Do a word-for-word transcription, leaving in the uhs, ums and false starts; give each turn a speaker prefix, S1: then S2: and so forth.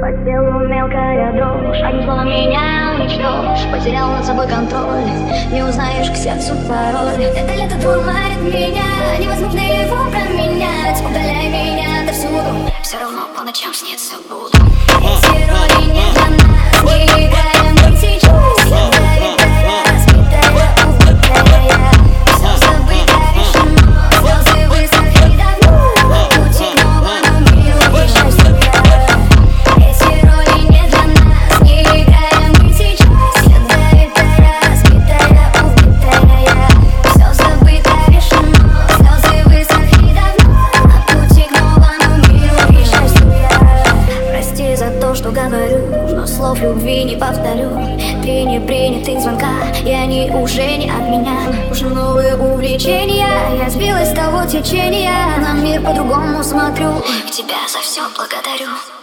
S1: По телу мелкая дрожь, одним словом меня уничтожь. Потерял над собой контроль, не узнаешь к сердцу пароль. Это лето дурманит меня, невозможно его променять. Удаляй меня отовсюду, все равно по ночам снится буду. Эти роли не для нас, не играем мы сейчас. Ядовитая, разбитая, убитая я. Все забыто решено, слезы высохли давно. Пути к новому миру и счастью я. Эти роли не для нас, не играем мы сейчас. Ядовитая, разбитая, убитая я. Все забыто решено, слезы высохли давно. Пути к новому миру и счастью я. Прости за то, что говорю, но слов любви не повторю. Три непринятых звонка, и они уже не от меня. Уже новые увлечения, я сбилась с того течения. На мир по-другому смотрю, к тебя за все благодарю.